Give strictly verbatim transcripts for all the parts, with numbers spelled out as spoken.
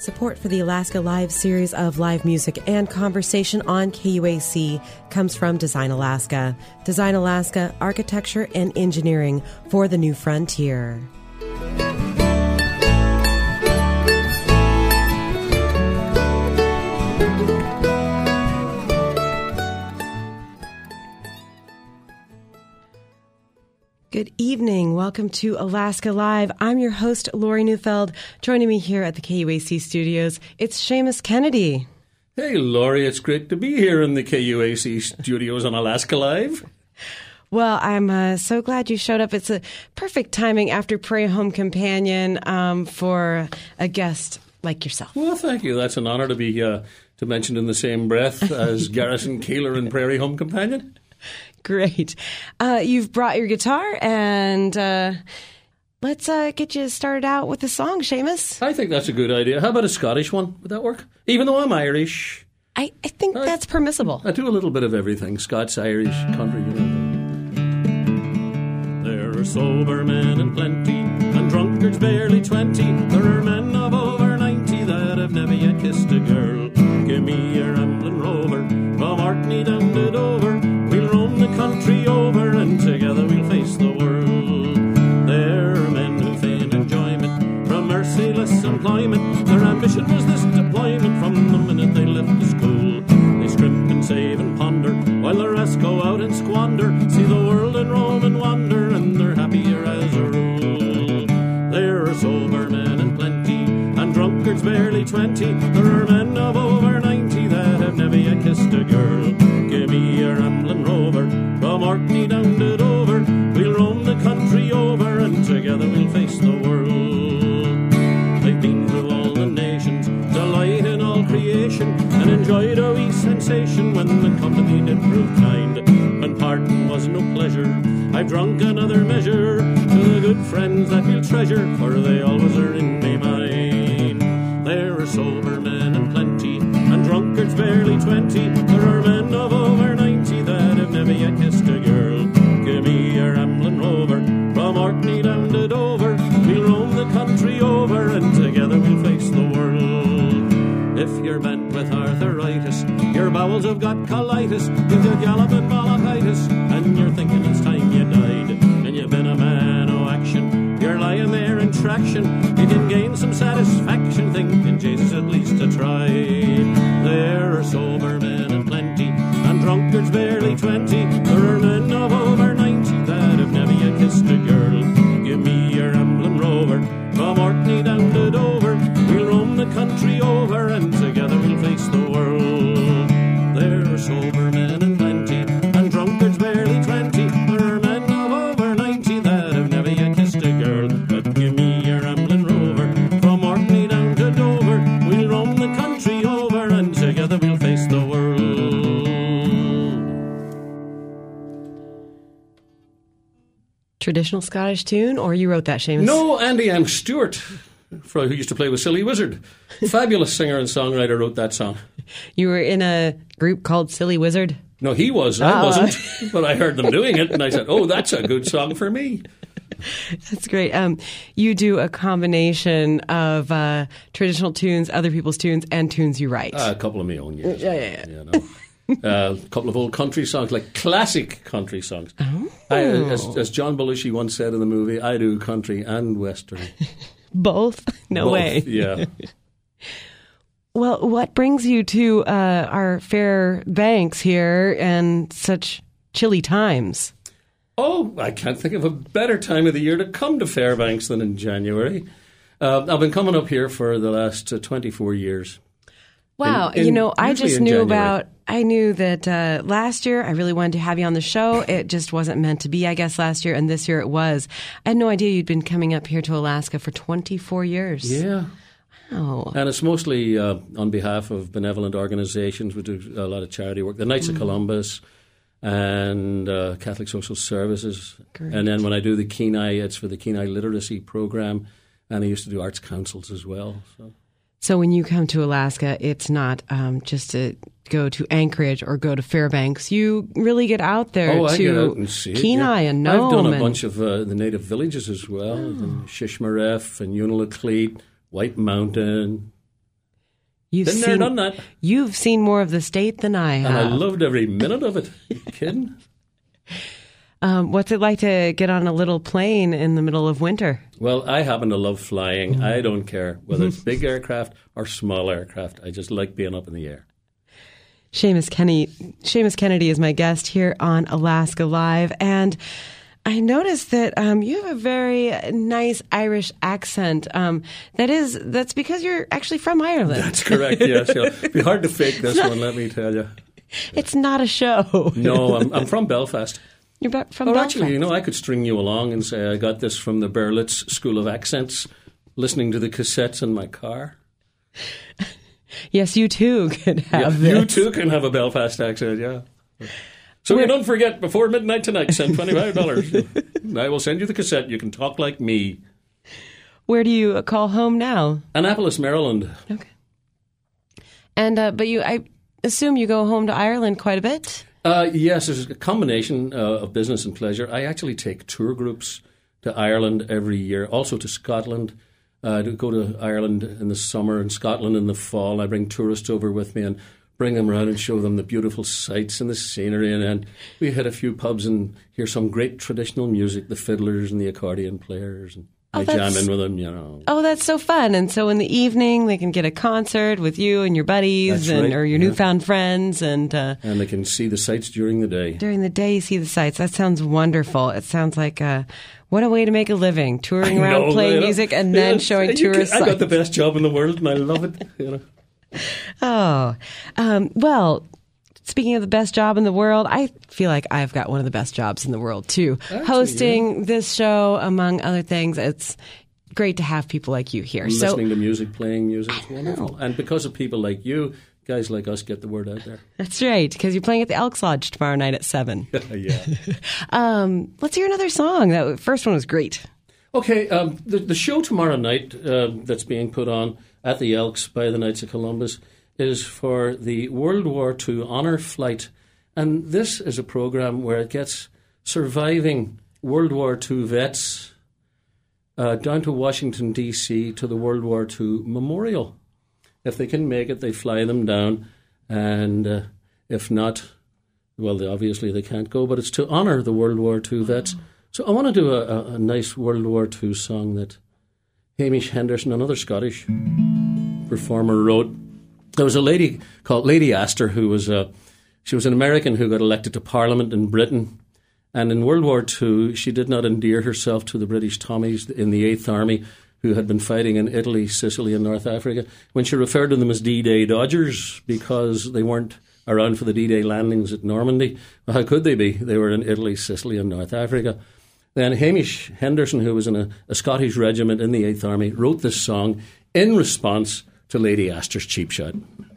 Support for the Alaska Live series of live music and conversation on K U A C comes from Design Alaska. Design Alaska, architecture and engineering for the new frontier. Good evening. Welcome to Alaska Live. I'm your host, Lori Neufeld. Joining me here at the K U A C studios, it's Seamus Kennedy. Hey, Lori. It's great to be here in the K U A C studios on Alaska Live. Well, I'm uh, so glad you showed up. It's a perfect timing after Prairie Home Companion um, for a guest like yourself. Well, thank you. That's an honor to be uh, to mention in the same breath as Garrison Keillor and Prairie Home Companion. Great. Uh, you've brought your guitar, and uh, let's uh, get you started out with a song, Seamus. I think that's a good idea. How about a Scottish one? Would that work? Even though I'm Irish. I, I think I, that's permissible. I do a little bit of everything. Scots, Irish, country, you know. There are sober men and plenty, and drunkards barely twenty. There are men of over ninety that have never yet kissed a girl. Give me a rambling rover, from Orkney down to Dover. We'll roam the country over, and together we'll face the world. There are men who feign enjoyment from merciless employment. Their ambition was this deployment from the minute they left the school. They scrimp and save and ponder, while the rest go out and squander. See the world and roam and wander, and they're happier as a rule. There are sober men and plenty, and drunkards barely twenty. There are men of over ninety that have never yet kissed a girl. Give me a rambling rover, from Orkney down to Dover. We'll roam the country over, and together we'll face the world. I've been through all the nations, delight in all creation, and enjoyed a wee sensation when the company did prove kind. When parting was no pleasure, I've drunk another measure to the good friends that we'll treasure, for they always are in my mind. There are sober men and plenty, and drunkards barely twenty. There are men of over ninety that have never yet kissed a girl. Give me a rambling rover, from Orkney down to Dover. We'll roam the country over, and together we'll face the world. If you're bent with arthritis, your bowels have got colitis, if you're galloping bronchitis, and you're thinking it's time you died, and you've been a man o' action, you're lying there in traction, you can gain some satisfaction thinking Jesus at least a try. There are sober men and plenty, and drunkards barely twenty. There are men of over ninety that have never yet kissed a girl. Give me a rambling rover, from Orkney down to Dover. We'll roam the country over, and together we'll face the world. There are sober men and plenty, and drunkards barely twenty. There are men of over ninety that have never yet kissed a girl. But give me a rambling rover, from Orkney down to Dover. We'll roam the country over, and together we'll face the world. Traditional Scottish tune, or you wrote that, Seamus? No, Andy M. Stewart, who used to play with Silly Wizard. Fabulous singer and songwriter, wrote that song. You were in a group called Silly Wizard? No, he was. I oh. wasn't. But I heard them doing it, and I said, oh, that's a good song for me. That's great. Um, you do a combination of uh, traditional tunes, other people's tunes, and tunes you write. Uh, a couple of my own, yes. Yeah, yeah, yeah. You know. uh, a couple of old country songs, like classic country songs. Oh. I, as, as John Belushi once said in the movie, I do country and western. Both? No Both, way. Yeah. Well, what brings you to uh, our fair banks here and such chilly times? Oh, I can't think of a better time of the year to come to Fairbanks than in January. Uh, I've been coming up here for the last uh, twenty-four years. Wow. In, in, you know, I just knew January. about, I knew that uh, last year I really wanted to have you on the show. It just wasn't meant to be, I guess, last year. And this year it was. I had no idea you'd been coming up here to Alaska for twenty-four years. Yeah. Wow. And it's mostly uh, on behalf of benevolent organizations. We do a lot of charity work. The Knights mm. of Columbus and uh, Catholic Social Services. Great. And then when I do the Kenai, it's for the Kenai Literacy Program. And I used to do arts councils as well. So. So when you come to Alaska, it's not um, just to go to Anchorage or go to Fairbanks. You really get out there oh, to I get out and see it, Kenai yeah. and Nome. I've done a and... bunch of uh, the native villages as well. Oh. Shishmaref and Unalakleet, White Mountain, You've Been there, seen, done that. You've seen more of the state than I have. And I loved every minute of it. Are you kidding? Um, what's it like to get on a little plane in the middle of winter? Well, I happen to love flying. I don't care whether it's big aircraft or small aircraft. I just like being up in the air. Seamus Kennedy, Seamus Kennedy is my guest here on Alaska Live, and I noticed that um, you have a very nice Irish accent. Um, that is, that's because you're actually from Ireland. That's correct, yes. It'll be hard to fake this one, let me tell you. It's not a show. No, I'm, I'm from Belfast. You're ba- from oh, Belfast? Actually, you know, I could string you along and say I got this from the Berlitz School of Accents, listening to the cassettes in my car. Yes, you too can have yeah, this. You too can have a Belfast accent, yeah. So We're, you don't forget, before midnight tonight, send twenty-five dollars. I will send you the cassette. You can talk like me. Where do you call home now? Annapolis, Maryland. Okay. And, uh, but you, I assume you go home to Ireland quite a bit? Uh, yes, there's a combination uh, of business and pleasure. I actually take tour groups to Ireland every year, also to Scotland. Uh, I go to Ireland in the summer and Scotland in the fall. I bring tourists over with me and bring them around and show them the beautiful sights and the scenery. And, and we hit a few pubs and hear some great traditional music, the fiddlers and the accordion players. And oh, I jam in with them, you know. Oh, that's so fun. And so in the evening, they can get a concert with you and your buddies That's and right, or your yeah. newfound friends. And uh, and they can see the sights during the day. During the day, you see the sights. That sounds wonderful. It sounds like uh, what a way to make a living, touring around, know, playing you know, music, and then yeah, showing you tourist can, I sights. got the best job in the world, and I love it. You know. Oh, um, well, speaking of the best job in the world, I feel like I've got one of the best jobs in the world, too. Actually, Hosting yeah. this show, among other things. It's great to have people like you here. Listening so, to music, playing music, it's wonderful. And because of people like you, guys like us get the word out there. That's right, because you're playing at the Elks Lodge tomorrow night at seven. Yeah. um, let's hear another song. That first one was great. Okay, um, the, the show tomorrow night uh, that's being put on at the Elks by the Knights of Columbus is for the World War Two Honour Flight. And this is a program where it gets surviving World War Two vets uh, down to Washington, D C to the World War Two Memorial. If they can make it, they fly them down. And uh, if not, well, they, obviously they can't go. But it's to honour the World War Two vets. So I want to do a, a, a nice World War Two song that Hamish Henderson, another Scottish performer, wrote. There was a lady called Lady Astor who was a, she was an American who got elected to Parliament in Britain. And in World War Two, she did not endear herself to the British Tommies in the Eighth Army who had been fighting in Italy, Sicily and North Africa, when she referred to them as D-Day Dodgers because they weren't around for the D-Day landings at Normandy. Well, how could they be? They were in Italy, Sicily and North Africa. Then Hamish Henderson, who was in a, a Scottish regiment in the Eighth Army, wrote this song in response to Lady Astor's cheap shot.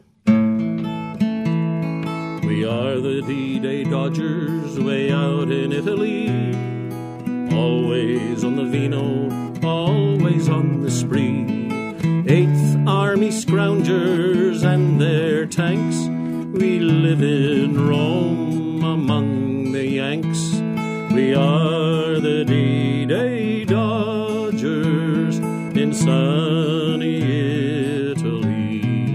We are the D-Day Dodgers way out in Italy, always on the vino, always on the spree. Eighth Army scroungers and their tanks, we live in Rome among the Yanks. We are the D-Day Dodgers in sunny Italy.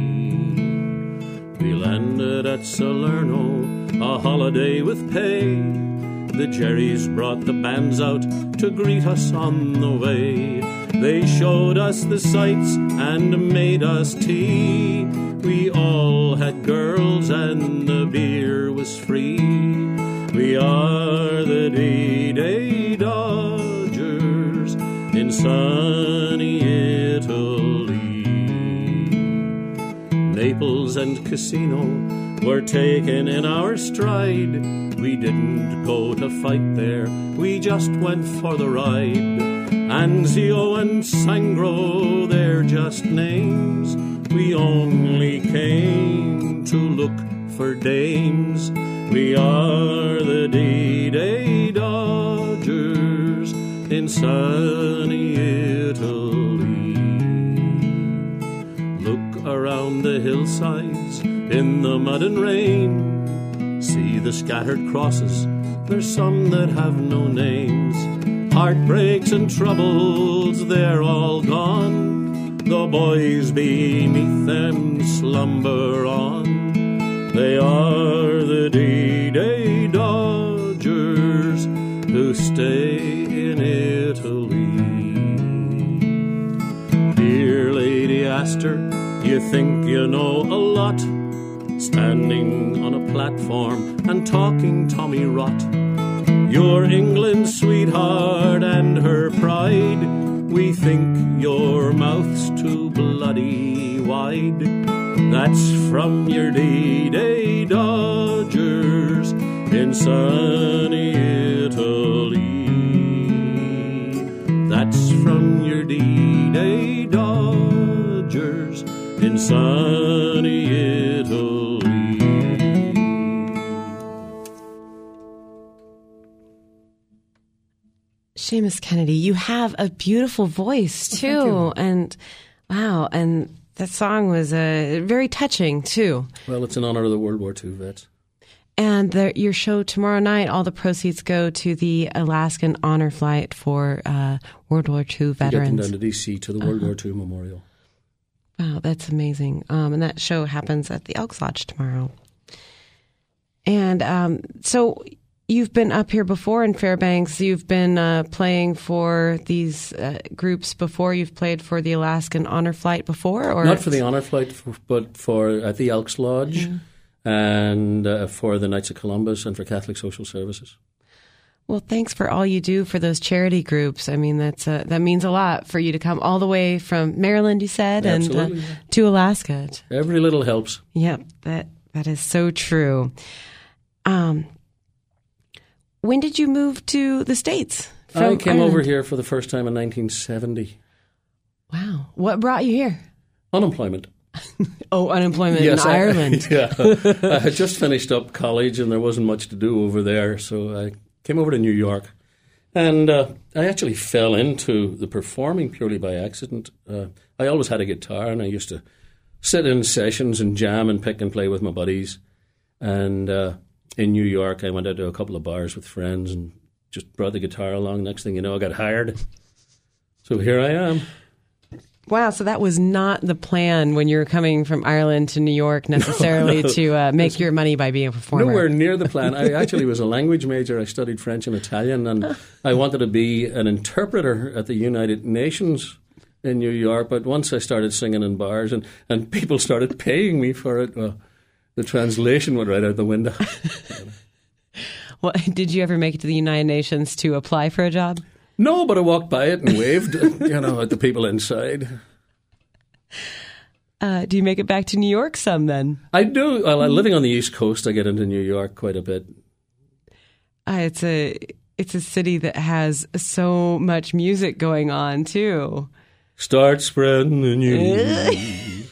We landed at Salerno, a holiday with pay. The Jerrys brought the bands out to greet us on the way. They showed us the sights and made us tea. We all had girls and the beer was free. We are the D-Day Dodgers in sunny Italy. Naples and Cassino were taken in our stride. We didn't go to fight there, we just went for the ride. Anzio and Sangro, they're just names. We only came to look for dames. We are the D-Day Dodgers in sunny Italy. Look around the hillsides in the mud and rain. See the scattered crosses, there's some that have no names. Heartbreaks and troubles, they're all gone. the boys beneath them slumber on. They are the D-Day Dodgers who stay in Italy. Dear Lady Astor, you think you know a lot, standing on a platform and talking Tommy rot. You're England's sweetheart and her pride. We think your mouth's too bloody wide. That's from your D-Day Dodgers in sunny Italy. That's from your D-Day Dodgers in sunny Italy. Seamus Kennedy, you have a beautiful voice too, well, and wow, and that song was uh, very touching too. Well, it's in honor of the World War Two vets. And the, your show tomorrow night, all the proceeds go to the Alaskan Honor Flight for uh, World War Two veterans. Get them down to D C to the World uh-huh. War Two Memorial. Wow, that's amazing. Um, and that show happens at the Elks Lodge tomorrow. And um, so you've been up here before in Fairbanks. You've been uh, playing for these uh, groups before. You've played for the Alaskan Honor Flight before? Or Not for the Honor Flight, but for at the Elks Lodge. Yeah. And uh, for the Knights of Columbus and for Catholic Social Services. Well, thanks for all you do for those charity groups. I mean, that's uh, that means a lot for you to come all the way from Maryland, you said, Absolutely. and uh, to Alaska. Every little helps. Yep, that that is so true. Um, when did you move to the States? From I came Ireland? over here for the first time in nineteen seventy. Wow. What brought you here? Unemployment. Oh, unemployment yes, in I, Ireland. Yeah. I had just finished up college and there wasn't much to do over there, so I came over to New York. And uh, I actually fell into the performing purely by accident. Uh, I always had a guitar and I used to sit in sessions and jam and pick and play with my buddies. And uh, in New York, I went out to a couple of bars with friends and just brought the guitar along. Next thing you know, I got hired. So here I am. Wow, so that was not the plan when you were coming from Ireland to New York necessarily no, no. to uh, make your money by being a performer. Nowhere near the plan. I actually was a language major. I studied French and Italian, and I wanted to be an interpreter at the United Nations in New York. But once I started singing in bars and, and people started paying me for it, well, the translation went right out the window. Well, did you ever make it to the United Nations to apply for a job? No, but I walked by it and waved, you know, at the people inside. Uh, do you make it back to New York some then? I do. Well, living on the East Coast, I get into New York quite a bit. Uh, it's a it's a city that has so much music going on too. Start spreading the news.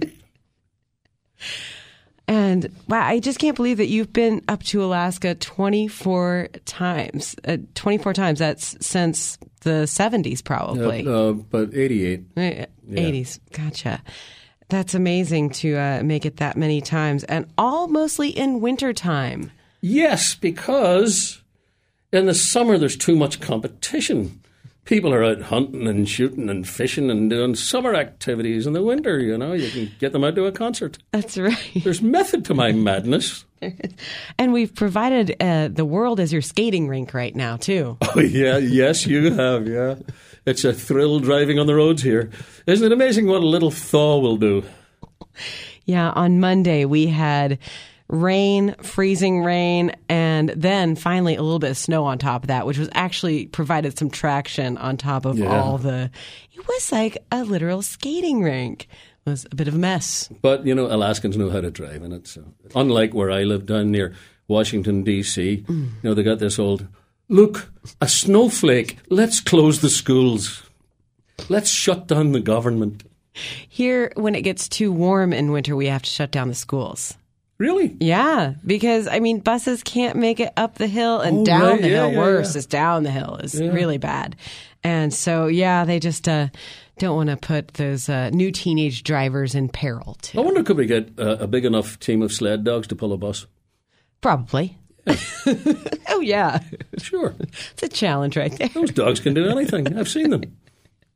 And wow, I just can't believe that you've been up to Alaska twenty-four times. Uh, twenty-four times. That's since the seventies, probably. Uh, uh, but eighty-eight. Uh, eighties. Yeah. Gotcha. That's amazing to uh, make it that many times, and all mostly in wintertime. Yes, because in the summer there's too much competition. People are out hunting and shooting and fishing and doing summer activities. In the winter, you know, you can get them out to a concert. That's right. There's method to my madness. And we've provided uh, the world as your skating rink right now, too. Oh, yeah. Yes, you have, yeah. It's a thrill driving on the roads here. Isn't it amazing what a little thaw will do? Yeah, on Monday we had rain, freezing rain, and then finally a little bit of snow on top of that, which was actually provided some traction on top of yeah. all the... It was like a literal skating rink. It was a bit of a mess. But, you know, Alaskans know how to drive in it. So unlike where I live down near Washington, D C, mm. you know, they got this old, look, a snowflake, let's close the schools. Let's shut down the government. Here, when it gets too warm in winter, we have to shut down the schools. Really? Yeah, because, I mean, buses can't make it up the hill and oh, down right. the yeah, hill. Yeah, Worse yeah. is down the hill is yeah. really bad. And so, yeah, they just uh, don't want to put those uh, new teenage drivers in peril, too. I wonder, could we get uh, a big enough team of sled dogs to pull a bus? Probably. Yeah. Oh, yeah. Sure. It's a challenge right there. Those dogs can do anything. I've seen them.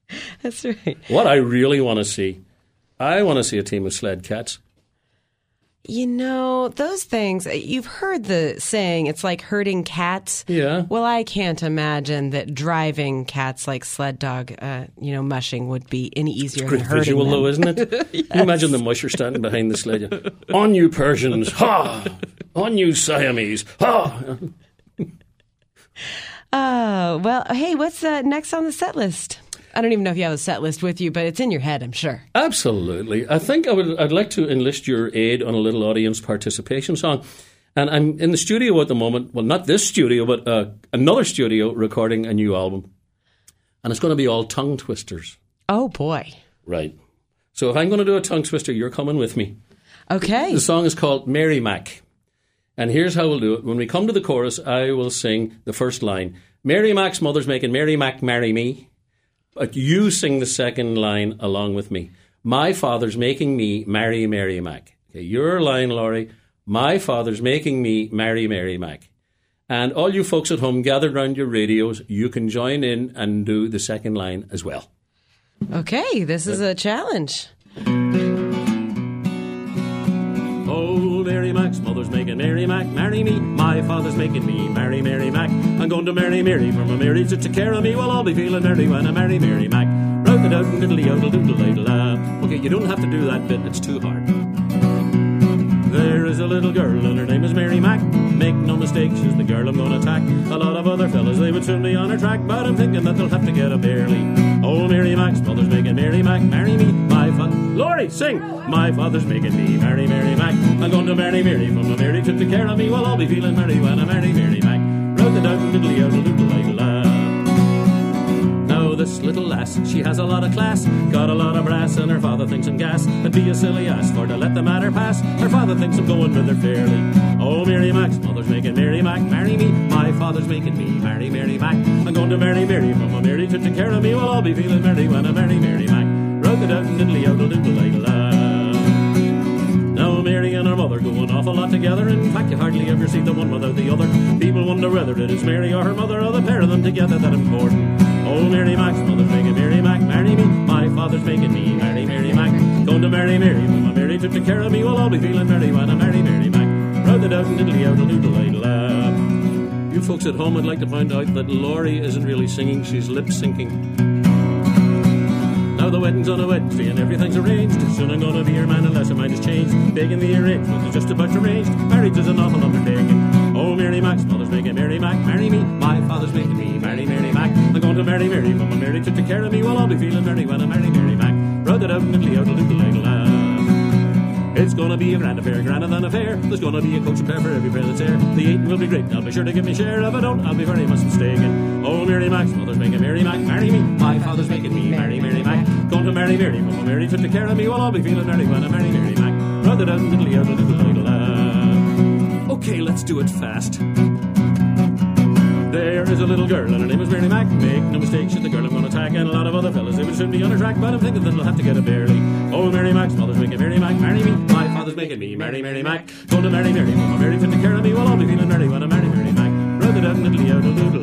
That's right. What I really want to see, I want to see a team of sled cats. You know, those things, you've heard the saying, it's like herding cats. Yeah. Well, I can't imagine that driving cats like sled dog, uh, you know, mushing would be any easier Great than herding visual, them. though, isn't it? Yes. You imagine the musher standing behind the sled. On you Persians, ha! On you Siamese, ha! Oh, well, hey, what's uh, next on the set list? I don't even know if you have a set list with you, but it's in your head, I'm sure. Absolutely. I think I would, I'd like to enlist your aid on a little audience participation song. And I'm in the studio at the moment, well, not this studio, but uh, another studio recording a new album. And it's going to be all tongue twisters. Oh, boy. Right. So if I'm going to do a tongue twister, you're coming with me. Okay. The song is called Mary Mac. And here's how we'll do it. When we come to the chorus, I will sing the first line. Mary Mac's mother's making Mary Mac marry me. But you sing the second line along with me. My father's making me marry Mary Mac. Okay, your line, Laurie. My father's making me marry Mary Mac. And all you folks at home gathered around your radios, you can join in and do the second line as well. Okay, this is a challenge. Oh, Mary Mac's mother's making Mary Mac marry me. My father's making me marry Mary Mac. I'm going to marry Mary from a Mary to take care of me. Well, I'll be feeling merry when I marry Mary Mac. Round the down, diddly yodel doodle doodle. Okay, you don't have to do that bit, it's too hard. There is a little girl and her name is Mary Mac. Make no mistake, she's the girl I'm gonna attack. A lot of other fellas, they would soon be on her track, but I'm thinking that they'll have to get a barely. Oh, Mary Mac's mother's making Mary Mac marry me. My father, Laurie, sing! My father's making me marry Mary Mac. I'm going to marry Mary from a Mary to take care of me. Well, I'll be feeling merry when I marry Mary Mac. Round the down, diddly yodel doodle doodle. Now this little lass, she has a lot of class, got a lot of brass, and her father thinks I'm gas. It'd be a silly ass for to let the matter pass. Her father thinks I'm going with her fairly. Oh, Mary Mac's mother's making Mary Mac marry me. My father's making me marry Mary Mac. I'm going to marry Mary from a Mary to take care of me. Well, I'll be feeling merry when I marry Mary Mac. Round the down, diddly yodel doodle doodle. Now Mary and her mother go an awful lot together. In fact, you hardly ever see the one without the other. People wonder whether it is Mary or her mother, or the pair of them together that important. Oh, Mary Mac's mother's making Mary Mac marry me. My father's making me marry Mary Mac. Going to marry Mary when I'm married to take care of me. Well, I'll be feeling merry when I marry Mary Mac. Round the down, diddly yodel doodle doodle. You folks at home, I'd like to point out that Laurie isn't really singing, she's lip syncing. Now the wedding's on a Wednesday and everything's arranged. Soon I'm gonna be your man unless her mind has changed. Begging the arrangement is just about arranged. Marriage is an awful undertaking. Oh, Mary Mac's mother's making Mary Mac marry me. My father's making me marry Mary Mac. I'm going to marry Mary when I'm married to take care of me. Well, I'll be feeling merry when I marry Mary Mac. Round it out and diddly yodel doodle doodle. It's gonna be a grand affair, grander than a fair. There's gonna be a coach and pair for every pair that's there. The eating will be great, I'll be sure to give me share. If I don't, I'll be very much mistaken. Oh, Mary Mac's mother's making Mary Mac marry me. My father's making me marry Mary Mac. Going to marry Mary when I'm married to take care of me. Well, I'll be feeling merry when I marry Mary Mac. Round it out and diddly yodel doodle doodle. Okay, let's do it fast. There is a little girl and her name is Mary Mac. Make no mistake, she's the girl I'm gonna attack. And a lot of other fellas, they would soon be on her track, but I'm thinking that they'll have to get a barely. Oh, Mary Mac's mother's making Mary Mac marry me. My father's making me marry Mary Mac. Going to marry Mary when I'm married to take care of me. Well, I'll be feeling merry when I marry Mary Mac. Round the down, diddly yodel doodle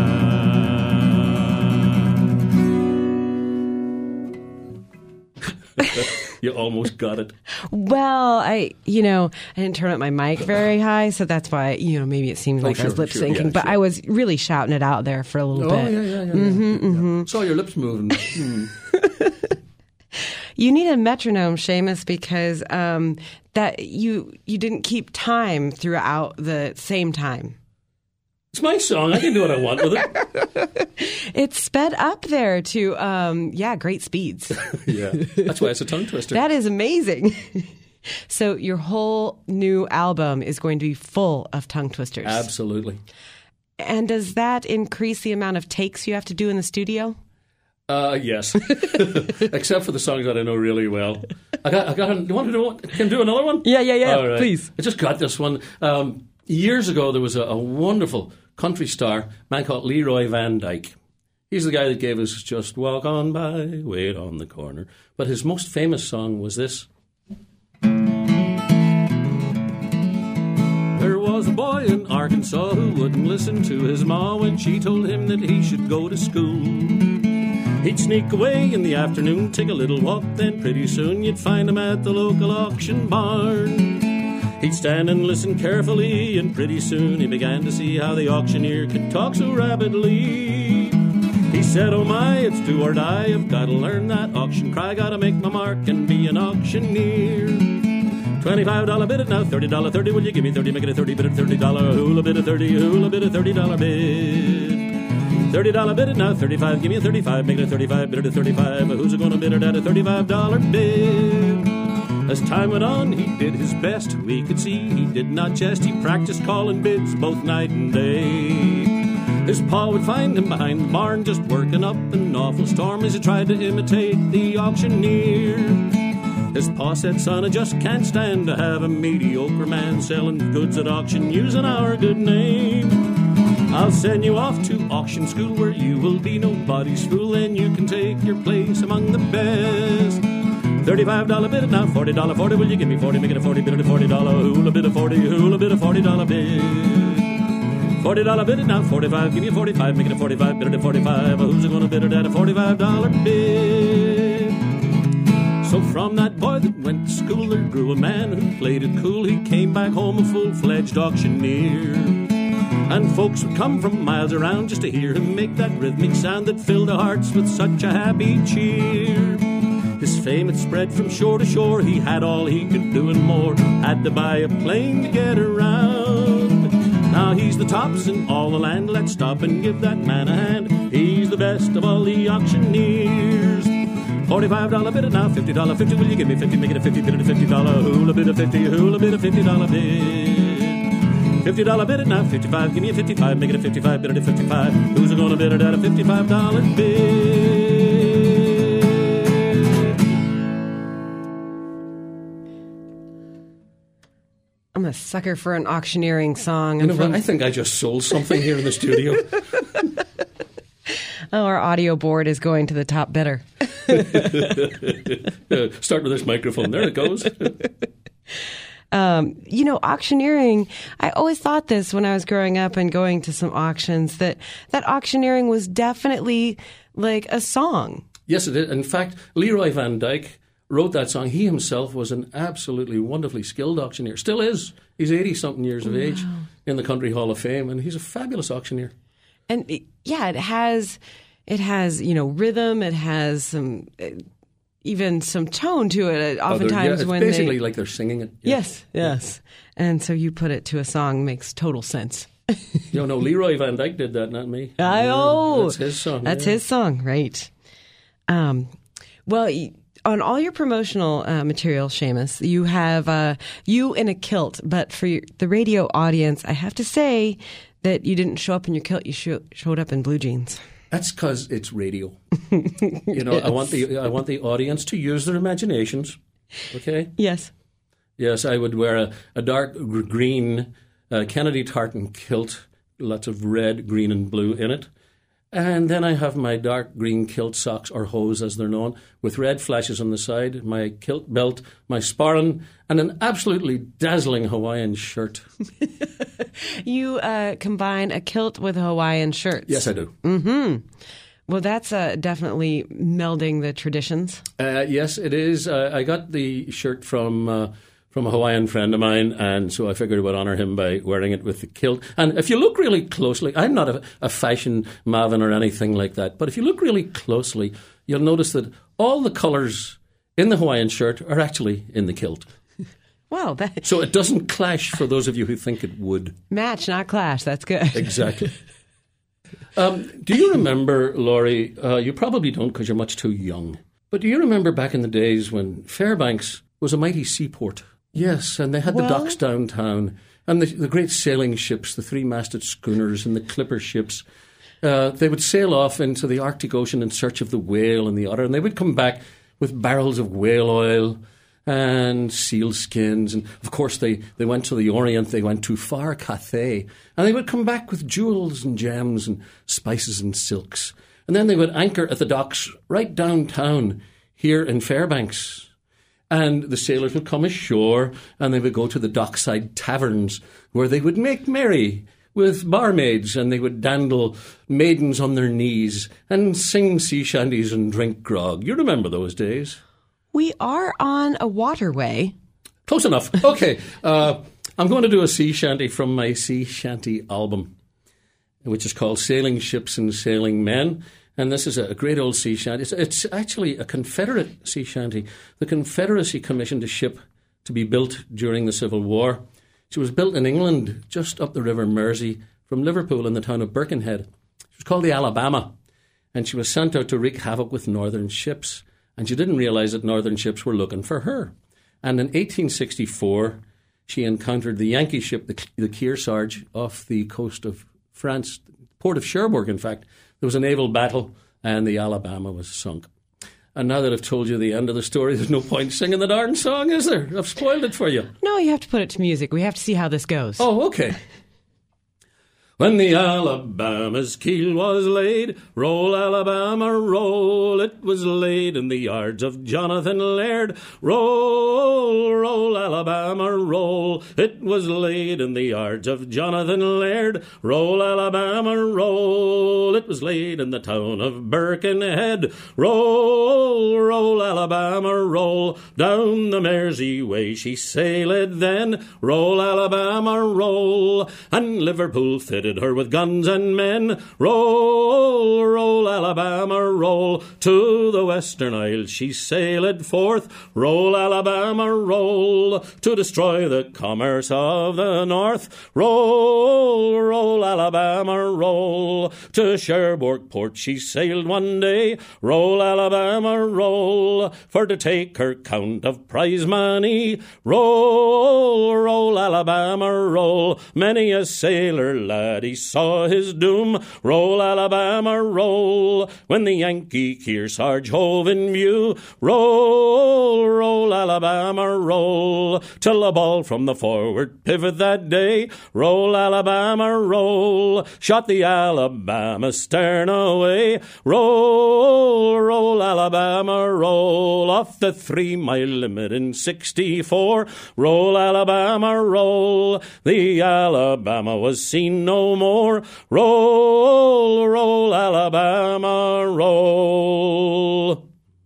doodle. You almost got it. Well, I, you know, I didn't turn up my mic very high, so that's why, you know, maybe it seemed like oh, sure, I was lip syncing, sure, yeah, but sure. I was really shouting it out there for a little oh, bit. Oh, yeah, yeah, yeah. Mm-hmm, yeah. mm-hmm. Saw your lips moving. Mm. You need a metronome, Seamus, because um, that you you didn't keep time throughout the same time. It's my song. I can do what I want with it. It's sped up there to, um, yeah, great speeds. Yeah, that's why it's a tongue twister. That is amazing. So your whole new album is going to be full of tongue twisters. Absolutely. And does that increase the amount of takes you have to do in the studio? Uh, yes. Except for the songs that I know really well. I got, I got, do you want to do, can I do another one? Yeah, yeah, yeah, All right. Please. I just got this one. Um, years ago, there was a, a wonderful country star, man called Leroy Van Dyke. He's the guy that gave us Just Walk On By, Wait on the Corner. But his most famous song was this. There was a boy in Arkansas who wouldn't listen to his ma when she told him that he should go to school. He'd sneak away in the afternoon, take a little walk, then pretty soon you'd find him at the local auction barn. He'd stand and listen carefully, and pretty soon he began to see how the auctioneer could talk so rapidly. He said, oh my, it's do or die, I've got to learn that auction cry, gotta make my mark and be an auctioneer. twenty-five dollar bid it now, thirty dollar thirty, will you give me thirty, make it a thirty bid it, thirty dollar, hula bid a thirty, hula bid a thirty dollar bid. thirty dollar bid it now, thirty-five, give me a thirty-five, make it a thirty-five, bid it a thirty-five, who's gonna bid it at a thirty-five dollar bid? As time went on, he did his best, we could see he did not jest, he practiced calling bids both night and day. His pa would find him behind the barn, just working up an awful storm as he tried to imitate the auctioneer. His pa said, son, I just can't stand to have a mediocre man selling goods at auction using our good name. I'll send you off to auction school where you will be nobody's fool, and you can take your place among the best. thirty-five dollar bid it now, forty dollar forty, will you give me forty, make it a forty bid it a forty dollar, hula bid a forty, hula bid a forty dollar bid. forty dollar bid it now, forty-five, give me a forty-five, make it a forty-five, bid it a forty-five, who's going to bid it at a forty-five dollar bid? So from that boy that went to school there grew a man who played it cool, he came back home a full-fledged auctioneer. And folks would come from miles around just to hear him make that rhythmic sound that filled their hearts with such a happy cheer. His fame had spread from shore to shore, he had all he could do and more, had to buy a plane to get around. Now he's the tops in all the land, let's stop and give that man a hand, he's the best of all the auctioneers. forty-five dollar bid it now, fifty dollar fifty, will you give me fifty, make it a fifty, bid it a fifty dollar, hula bid a fifty, hula bid a fifty dollar bid. fifty dollar bid it now, fifty-five, give me a fifty-five, make it a fifty-five, bid it a fifty-five, who's gonna bid it at a fifty-five dollar bid? I'm a sucker for an auctioneering song. You know what, I think I just sold something here in the studio. Oh, our audio board is going to the top bidder. Start with this microphone. There it goes. Um, you know, auctioneering, I always thought this when I was growing up and going to some auctions, that, that auctioneering was definitely like a song. Yes, it is. In fact, Leroy Van Dyke wrote that song. He himself was an absolutely wonderfully skilled auctioneer. Still is. He's eighty-something years of wow. age in the Country Hall of Fame, and he's a fabulous auctioneer. And yeah, it has, it has, you know, rhythm. It has some, uh, even some tone to it. Oftentimes, oh, yeah, it's when basically they, like they're singing it. Yeah. Yes, yes. And so you put it to a song makes total sense. You know, Leroy Van Dyke did that, not me. I know. That's his song. That's yeah. his song, right? Um, well. On all your promotional uh, material, Seamus, you have uh, you in a kilt. But for your, the radio audience, I have to say that you didn't show up in your kilt. You show, showed up in blue jeans. That's because it's radio. You know, yes. I want the I want the audience to use their imaginations. Okay. Yes. Yes, I would wear a, a dark green uh, Kennedy tartan kilt, lots of red, green, and blue in it. And then I have my dark green kilt socks, or hose as they're known, with red flashes on the side, my kilt belt, my sporran, and an absolutely dazzling Hawaiian shirt. You uh, combine a kilt with a Hawaiian shirt. Yes, I do. Mm-hmm. Well, that's uh, definitely melding the traditions. Uh, yes, it is. Uh, I got the shirt from... Uh, from a Hawaiian friend of mine, and so I figured I would honour him by wearing it with the kilt. And if you look really closely, I'm not a, a fashion maven or anything like that, but if you look really closely, you'll notice that all the colours in the Hawaiian shirt are actually in the kilt. Wow. That... So it doesn't clash for those of you who think it would. Match, not clash. That's good. Exactly. Um, do you remember, Laurie, uh, you probably don't because you're much too young, but do you remember back in the days when Fairbanks was a mighty seaport? Yes, and they had well, the docks downtown, and the, the great sailing ships, the three-masted schooners and the clipper ships. Uh, they would sail off into the Arctic Ocean in search of the whale and the otter, and they would come back with barrels of whale oil and seal skins. And, of course, they, they went to the Orient. They went to far Cathay, and they would come back with jewels and gems and spices and silks. And then they would anchor at the docks right downtown here in Fairbanks. And the sailors would come ashore and they would go to the dockside taverns where they would make merry with barmaids, and they would dandle maidens on their knees and sing sea shanties and drink grog. You remember those days? We are on a waterway. Close enough. Okay, uh, I'm going to do a sea shanty from my sea shanty album, which is called Sailing Ships and Sailing Men. And this is a great old sea shanty. It's, it's actually a Confederate sea shanty. The Confederacy commissioned a ship to be built during the Civil War. She was built in England, just up the River Mersey, from Liverpool in the town of Birkenhead. She was called the Alabama, and she was sent out to wreak havoc with northern ships. And she didn't realise that northern ships were looking for her. And in eighteen sixty-four, she encountered the Yankee ship, the, the Kearsarge, off the coast of France, port of Cherbourg, in fact. There was a naval battle, and the Alabama was sunk. And now that I've told you the end of the story, there's no point singing the darn song, is there? I've spoiled it for you. No, you have to put it to music. We have to see how this goes. Oh, okay. When the Alabama's keel was laid, roll, Alabama, roll, it was laid in the yards of Jonathan Laird. Roll, roll, Alabama, roll, it was laid in the yards of Jonathan Laird. Roll, Alabama, roll, it was laid in the town of Birkenhead. Roll, roll, Alabama, roll, down the Mersey way she sailed then. Roll, Alabama, roll, and Liverpool fitted her with guns and men. Roll, roll, Alabama, roll, to the Western Isles she sailed forth. Roll, Alabama, roll, to destroy the commerce of the North. Roll, roll, Alabama, roll, to Cherbourg port she sailed one day. Roll, Alabama, roll, for to take her count of prize money. Roll, roll, Alabama, roll, many a sailor lad he saw his doom. Roll, Alabama, roll, when the Yankee Kearsarge hove in view. Roll, roll, Alabama, roll, till a ball from the forward pivot that day. Roll, Alabama, roll, shot the Alabama stern away. Roll, roll, Alabama, roll, off the three-mile limit in sixty-four. Roll, Alabama, roll, the Alabama was seen no more. Roll, roll, Alabama, roll.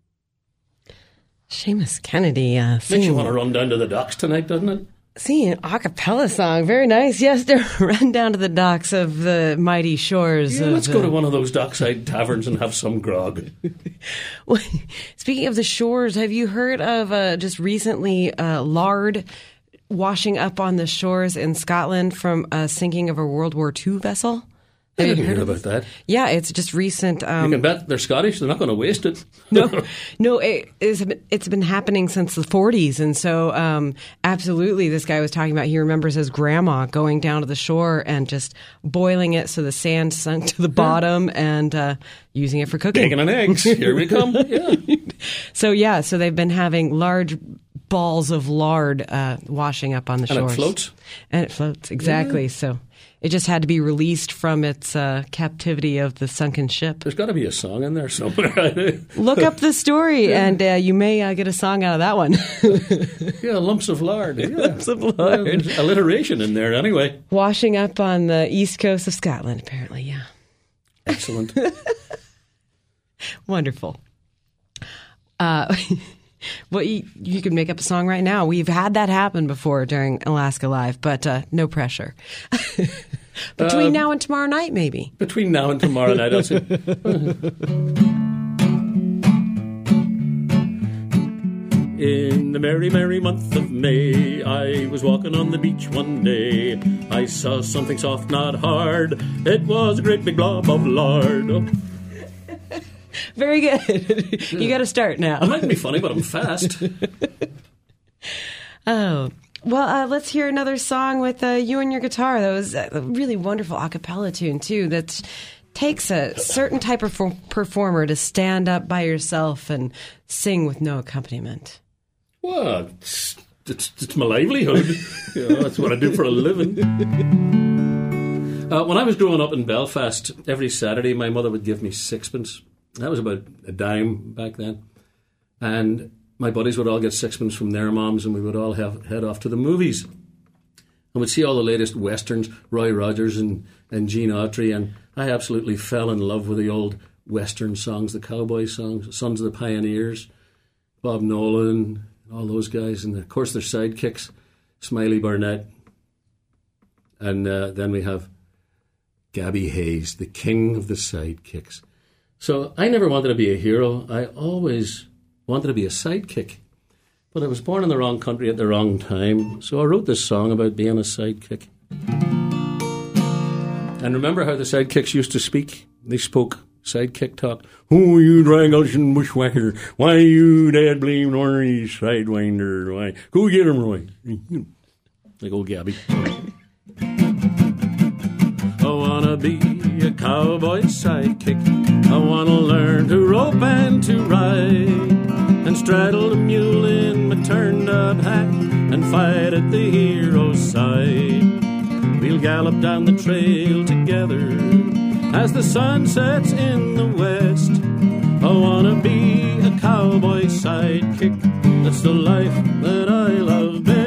Seamus Kennedy uh, Makes you want to run down to the docks tonight, doesn't it? singing an a cappella song. Very nice. Yes, to run down to the docks of the mighty shores. Yeah, of, let's go to one of those dockside taverns and have some grog. Well, speaking of the shores, have you heard of uh, just recently uh, lard washing up on the shores in Scotland from a sinking of a World War Two vessel? I Have didn't you heard hear of about that. Yeah, it's just recent. Um, you can bet they're Scottish. They're not going to waste it. no, no, it, it's, it's been happening since the forties. And so um, absolutely, this guy was talking about, he remembers his grandma going down to the shore and just boiling it so the sand sunk to the bottom and uh, using it for cooking. Bacon and eggs. Here we come. Yeah. So, yeah, so they've been having large balls of lard uh, washing up on the and shores. And it floats. And it floats, exactly. Yeah. So it just had to be released from its uh, captivity of the sunken ship. There's got to be a song in there somewhere. Look up the story, yeah. and uh, you may uh, get a song out of that one. Yeah, lumps of lard. Yeah. Lumps of lard. Yeah, there's alliteration in there, anyway. Washing up on the east coast of Scotland, apparently, yeah. Excellent. Wonderful. Uh Well, you, you could make up a song right now. We've had that happen before during Alaska Live, but uh, no pressure. Between uh, now and tomorrow night, maybe. Between now and tomorrow night, I'll say. In the merry, merry month of May, I was walking on the beach one day. I saw something soft, not hard. It was a great big blob of lard. Oh. Very good. You got to start now. It might be funny, but I'm fast. Oh. Well, uh, let's hear another song with uh, you and your guitar. That was a really wonderful a cappella tune, too, that takes a certain type of performer to stand up by yourself and sing with no accompaniment. Well, it's, it's, it's my livelihood. You know, that's what I do for a living. Uh, when I was growing up in Belfast, every Saturday my mother would give me sixpence. That was about a dime back then. And my buddies would all get sixpence from their moms, and we would all have, head off to the movies. and would see all the latest westerns, Roy Rogers and, and Gene Autry, and I absolutely fell in love with the old western songs, the cowboy songs, Sons of the Pioneers, Bob Nolan, all those guys, and of course their sidekicks, Smiley Barnett, and uh, then we have Gabby Hayes, the king of the sidekicks. So I never wanted to be a hero. I always wanted to be a sidekick. But I was born in the wrong country at the wrong time, so I wrote this song about being a sidekick. And remember how the sidekicks used to speak? They spoke sidekick talk. Oh, you drag-ocean bushwhacker. Why, you dead bleem orange sidewinder. Why? Go get him, Roy. Like old Gabby. I wanna be a cowboy sidekick. I wanna learn to rope and to ride, and straddle a mule in my turned-up hat, and fight at the hero's side. We'll gallop down the trail together as the sun sets in the west. I wanna be a cowboy sidekick. That's the life that I love best.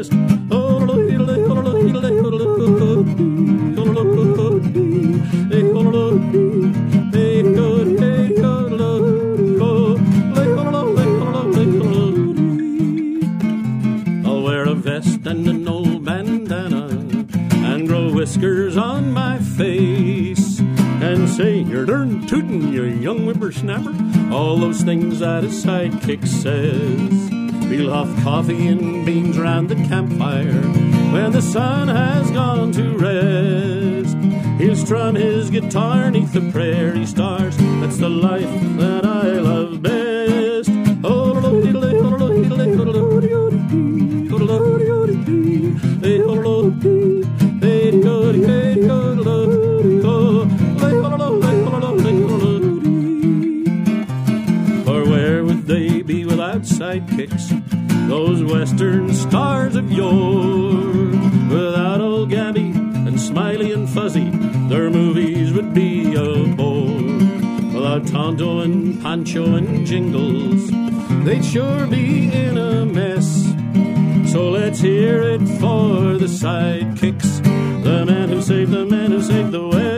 I'll wear a vest and an old bandana and grow whiskers on my face and say, you're darn tootin', you young whippersnapper. All those things that a sidekick says. We'll have coffee and beans round the campfire when the sun has gone to rest. He'll strum his guitar neath the prairie stars. That's the life that I love best. For where would they be without sidekicks, those western stars of yore? Without old Gabby and Smiley and Fuzzy, their movies would be a bore. Without Tonto and Pancho and Jingles, they'd sure be in a mess. So let's hear it for the sidekicks, the men who saved the men who saved the West.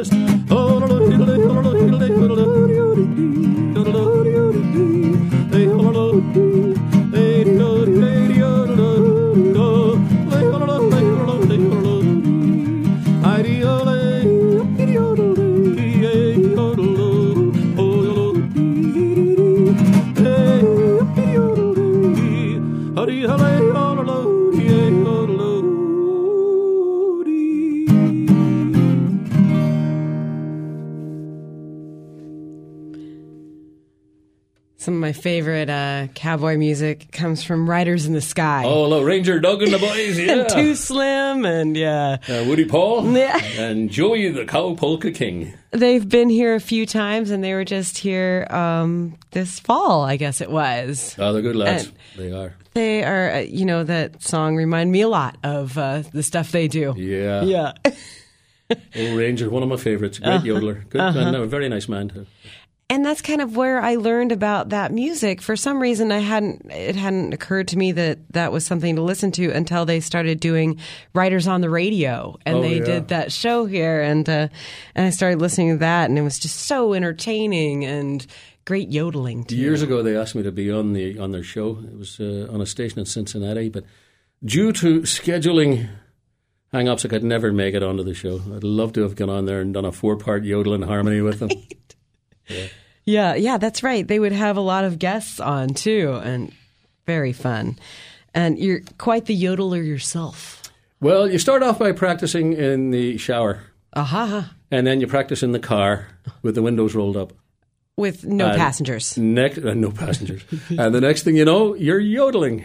Some of my favorite uh, cowboy music comes from Riders in the Sky. Oh, hello, Ranger Doug and the boys, yeah. And Too Slim, and yeah. Uh, Woody Paul, yeah. And Joey the Cow Polka King. They've been here a few times, and they were just here um, this fall, I guess it was. Oh, they're good lads. And they are. They are, uh, you know, that song reminded me a lot of uh, the stuff they do. Yeah. Yeah. Old Ranger, one of my favorites. Great uh-huh. yodeler. Good, uh-huh. and a very nice man, too. And that's kind of where I learned about that music. For some reason, I hadn't it hadn't occurred to me that that was something to listen to until they started doing Writers on the Radio, and oh, they yeah. did that show here, and uh, and I started listening to that, and it was just so entertaining and great yodeling too. Years ago, they asked me to be on the on their show. It was uh, on a station in Cincinnati, but due to scheduling hang-ups, I could never make it onto the show. I'd love to have gone on there and done a four-part yodeling harmony with them. Yeah. yeah, yeah, that's right. They would have a lot of guests on, too, and very fun. And you're quite the yodeler yourself. Well, you start off by practicing in the shower. Aha. Uh-huh. And then you practice in the car with the windows rolled up. With no and passengers. Next, uh, no passengers. And the next thing you know, you're yodeling.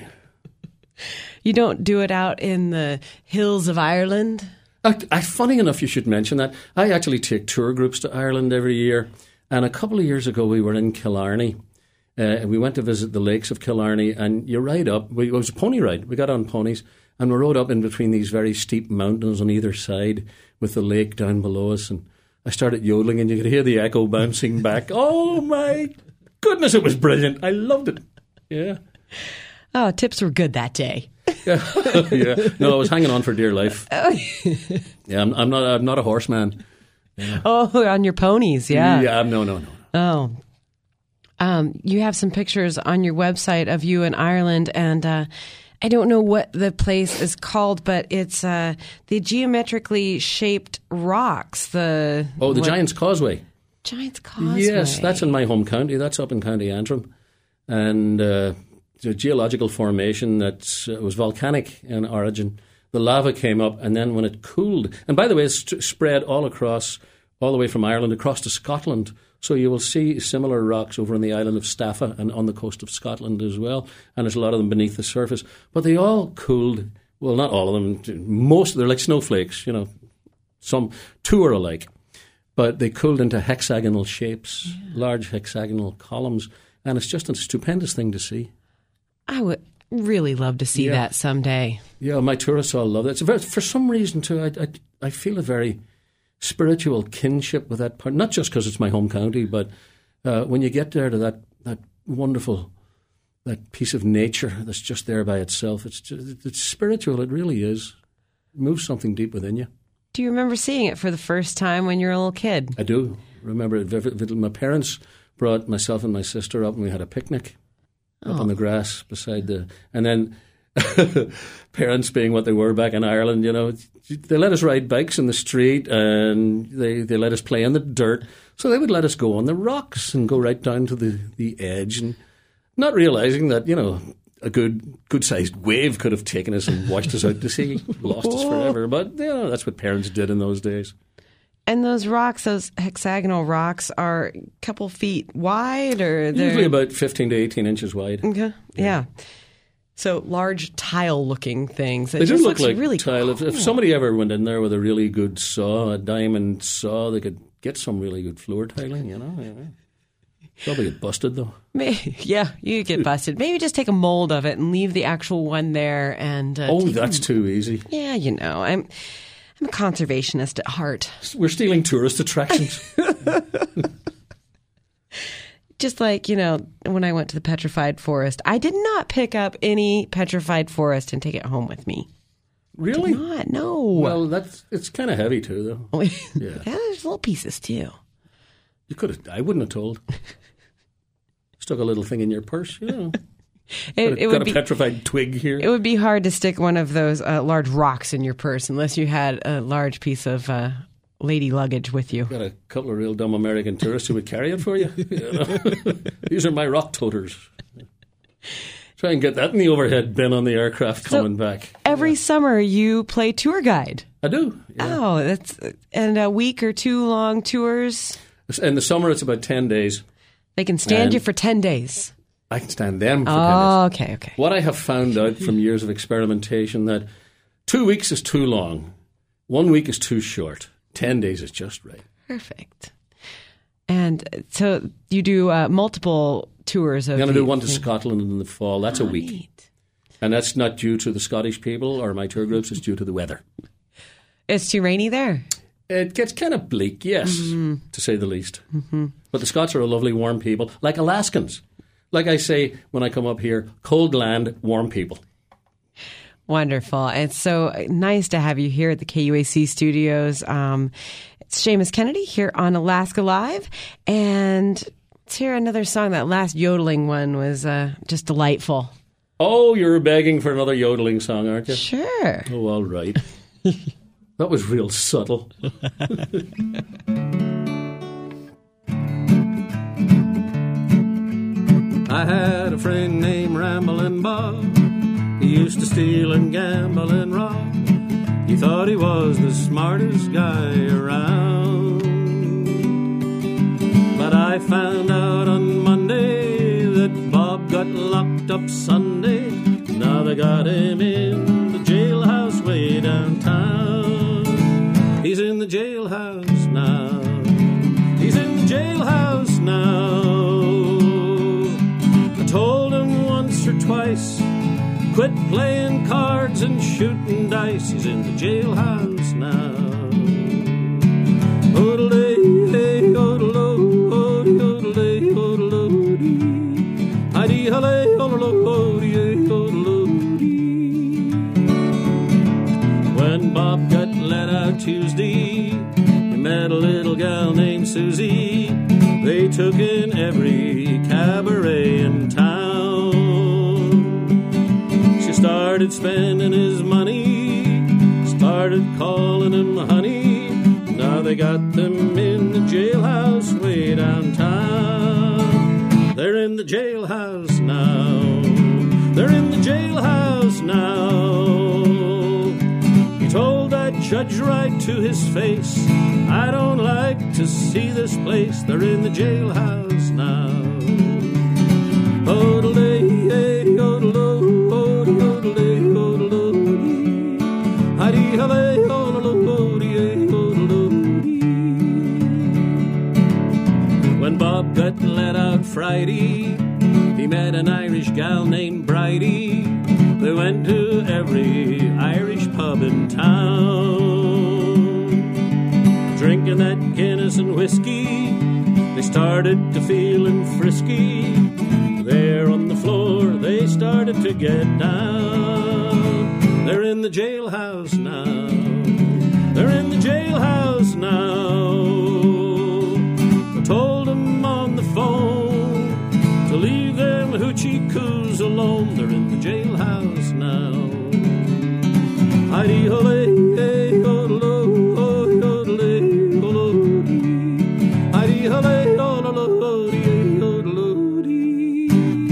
You don't do it out in the hills of Ireland? I, I, funny enough, you should mention that. I actually take tour groups to Ireland every year. And a couple of years ago, we were in Killarney. Uh, we went to visit the lakes of Killarney, and you ride up. We, it was a pony ride. We got on ponies, and we rode up in between these very steep mountains on either side with the lake down below us. And I started yodeling, and you could hear the echo bouncing back. Oh, my goodness, it was brilliant. I loved it. Yeah. Oh, tips were good that day. Yeah, yeah. No, I was hanging on for dear life. Yeah, I'm, I'm not. I'm not a horseman. Yeah. Oh, on your ponies, yeah. Yeah, no, no, no. Oh. Um, you have some pictures on your website of you in Ireland, and uh, I don't know what the place is called, but it's uh, the geometrically shaped rocks. The Oh, the what, Giant's Causeway. Giant's Causeway. Yes, that's in my home county. That's up in County Antrim. And uh, it's a geological formation that uh, was volcanic in origin. The lava came up, and then when it cooled, and by the way, it's st- spread all across, all the way from Ireland across to Scotland. So you will see similar rocks over on the island of Staffa and on the coast of Scotland as well. And there's a lot of them beneath the surface. But they all cooled, well, not all of them, most, they're like snowflakes, you know. Some, two are alike. But they cooled into hexagonal shapes, yeah. large hexagonal columns. And it's just a stupendous thing to see. I would really love to see yeah. that someday. Yeah, my tourists all love it. It's a very, for some reason, too, I, I, I feel a very spiritual kinship with that part, not just because it's my home county, but uh, when you get there to that, that wonderful, that piece of nature that's just there by itself, it's just, it's spiritual, it really is. It moves something deep within you. Do you remember seeing it for the first time when you were a little kid? I do. Remember it vividly. My parents brought myself and my sister up and we had a picnic up oh. on the grass beside the, and then parents being what they were back in Ireland, you know, they let us ride bikes in the street and they, they let us play in the dirt. So they would let us go on the rocks and go right down to the, the edge, and not realizing that, you know, a good good sized wave could have taken us and washed us out to sea, lost us forever. But, you know, that's what parents did in those days. And those rocks, those hexagonal rocks, are a couple feet wide, or they're usually about fifteen to eighteen inches wide. Okay, yeah. yeah. So large tile-looking things. It they just do look looks like really tile. cool. If, if somebody ever went in there with a really good saw, a diamond saw, they could get some really good floor tiling, you know. Yeah. Probably get busted, though. Maybe, yeah, you get busted. Maybe just take a mold of it and leave the actual one there. And uh, oh, that's a, too easy. Yeah, you know, I'm I'm a conservationist at heart. We're stealing tourist attractions. Just like, you know, when I went to the Petrified Forest, I did not pick up any Petrified Forest and take it home with me. Really? Did not, no. Well, that's it's kind of heavy too, though. yeah. yeah, there's little pieces too. You could have. I wouldn't have told. Stuck a little thing in your purse, you know. It, got a, it would got a be, petrified twig here. It would be hard to stick one of those uh, large rocks in your purse unless you had a large piece of uh, lady luggage with you. Got a couple of real dumb American tourists who would carry it for you. you know? These are my rock toters. Try and get that in the overhead bin on the aircraft coming so back. Every yeah. summer you play tour guide. I do. Yeah. Oh, that's and a week or two long tours. In the summer, it's about ten days. They can stand and you for ten days. I can stand them for oh, ten days. okay, okay. What I have found out from years of experimentation that two weeks is too long, one week is too short, ten days is just right. Perfect. And so you do uh, multiple tours of. I'm going to do one to Scotland in the fall. That's oh, a week, neat. And that's not due to the Scottish people or my tour groups. It's due to the weather. It's too rainy there. It gets kind of bleak, yes, mm-hmm. to say the least. Mm-hmm. But the Scots are a lovely, warm people, like Alaskans. Like I say when I come up here, cold land, warm people. Wonderful. It's so nice to have you here at the K U A C studios. Um, it's Seamus Kennedy here on Alaska Live. And let's hear another song. That last yodeling one was uh, just delightful. Oh, you're begging for another yodeling song, aren't you? Sure. Oh, all right. That was real subtle. I had a friend named Ramblin' Bob. He used to steal and gamble and rob. He thought he was the smartest guy around. But I found out on Monday that Bob got locked up Sunday. Now they got him in the jailhouse way downtown. He's in the jailhouse now. He's in the jailhouse now. I told him once or twice, quit playing cards and shooting dice. He's in the jailhouse now. Odel-day, hey, odel-o, odel, odel-day, odel-o-dee. Hi-dee, hallay, odel-o-dee, odel-o-dee. little gal named Susie. They took in every cabaret in town. She started spending his money, started calling him honey. Now they got them in the jailhouse way downtown. They're in the jailhouse now. They're in the jailhouse now. He told that judge right to his face, I don't like to see this place. They're in the jailhouse now. Odel-day, odel-o, odel-odel-day, odel-o-dee. Hi-dee-ha-lay, odel-o-dee, odel-o-dee. When Bob got let out Friday, he met an Irish gal named Bridie. They went to every Irish pub in town, drinking that Guinness and whiskey. They started to feelin' frisky. There on the floor they started to get down. They're in the jailhouse now. They're in the jailhouse now. I told them on the phone to leave them hoochie coos alone. They're in the jailhouse now. Hi-dee-ho-lay, hey, ho-lo, ho, yo-do-lay, ho-lo-dee. Hi-dee-ho-lay, ho-lo-lo-dee, ho-lo-dee.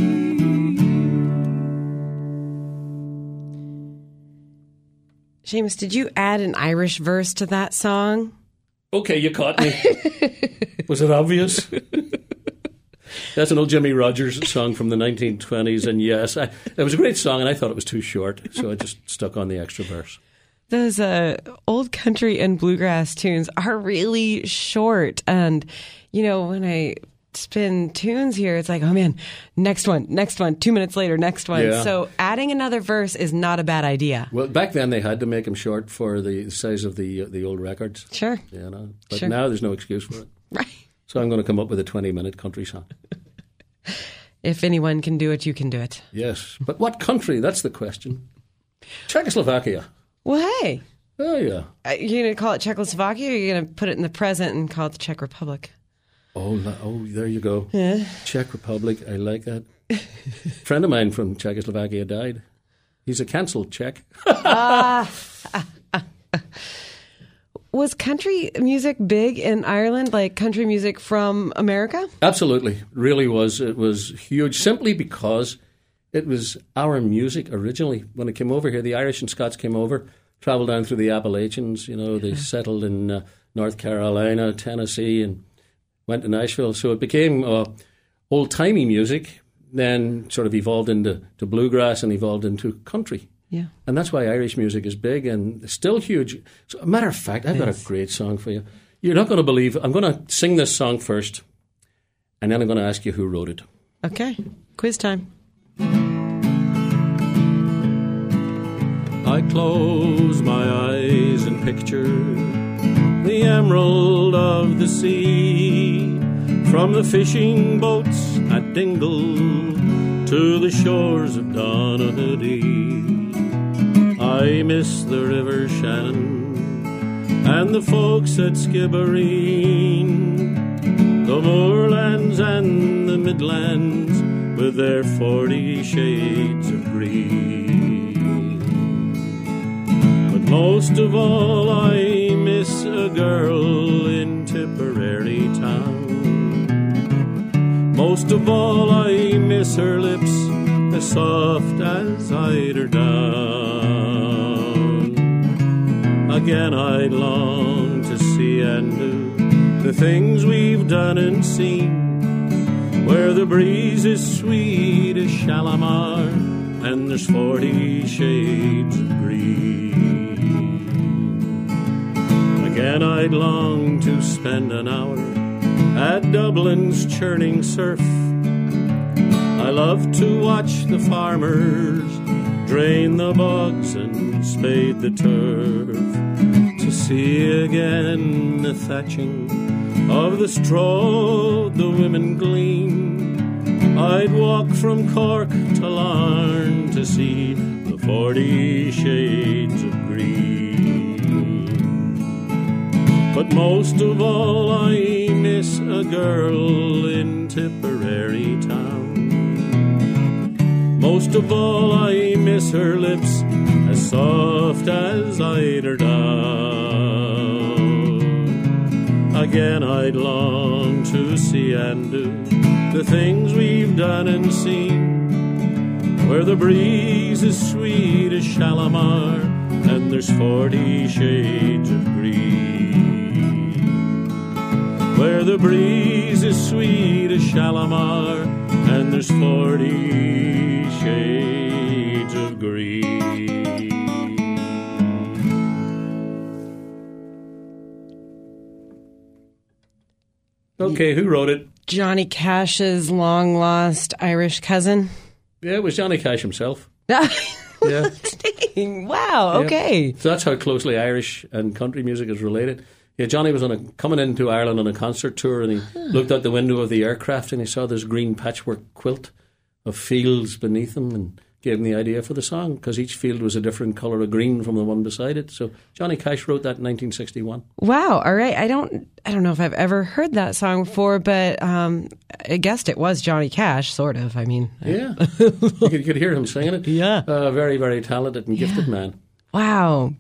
Seamus, did you add an Irish verse to that song? Okay, you caught me. Was it obvious? That's an old Jimmy Rogers song from the nineteen twenties, and yes, I, it was a great song, and I thought it was too short, so I just stuck on the extra verse. Those uh, old country and bluegrass tunes are really short, and, you know, when I spin tunes here, it's like, oh man, next one, next one, two minutes later, next one. Yeah. So adding another verse is not a bad idea. Well, back then they had to make them short for the size of the the old records. Sure. You know, but Sure. now there's no excuse for it. Right. So I'm going to come up with a twenty-minute country song. If anyone can do it, you can do it. Yes, but what country? That's the question. Czechoslovakia. Well, hey, Oh, yeah. uh, you're going to call it Czechoslovakia, or you're going to put it in the present and call it the Czech Republic? Oh, la- oh, there you go. Yeah. Czech Republic. I like that. A friend of mine from Czechoslovakia died. He's a cancelled Czech. Was country music big in Ireland, like country music from America? Absolutely. Really was. It was huge simply because it was our music originally. When it came over here, the Irish and Scots came over, traveled down through the Appalachians. You know, they settled in uh, North Carolina, Tennessee, and went to Nashville. So it became uh, old-timey music, then sort of evolved into to bluegrass and evolved into country. Yeah. And that's why Irish music is big and still huge. So, a matter of fact, I've got a great song for you. You're not going to believe I'm going to sing this song first, and then I'm going to ask you who wrote it. Okay. Quiz time. I close my eyes and picture the emerald of the sea, from the fishing boats at Dingle to the shores of Donaghadee. I miss the River Shannon and the folks at Skibbereen, the moorlands and the midlands with their forty shades of green. But most of all I miss a girl in Tipperary town. Most of all I miss her lips, as soft as eider down. Again I'd long to see and do the things we've done and seen, where the breeze is sweet as Shalimar and there's forty shades of green. Again I'd long to spend an hour at Dublin's churning surf. I love to watch the farmers drain the bogs and spade the turf, to see again the thatching of the straw the women glean. I'd walk from Cork to Larne to see the forty shades of green. But most of all I miss a girl in Tipperary town. Most of all I miss her lips, as soft as eider down. Again I'd long to see and do the things we've done and seen, where the breeze is sweet as Shalimar and there's forty shades of green. Where the breeze is sweet as Shalimar and there's forty shades of green. Okay, who wrote it? Johnny Cash's long-lost Irish cousin. Yeah, it was Johnny Cash himself. Yeah. Yeah. Wow, okay. Yeah. So that's how closely Irish and country music is related. Yeah, Johnny was on a, coming into Ireland on a concert tour, and he huh. looked out the window of the aircraft and he saw this green patchwork quilt of fields beneath him, and gave him the idea for the song, because each field was a different colour of green from the one beside it. So Johnny Cash wrote that in nineteen sixty-one. Wow, all right. I don't I don't know if I've ever heard that song before, but um, I guessed it was Johnny Cash, sort of. I mean... Yeah, you, could, you could hear him singing it. Yeah. Uh, very, very talented and gifted yeah. man. Wow.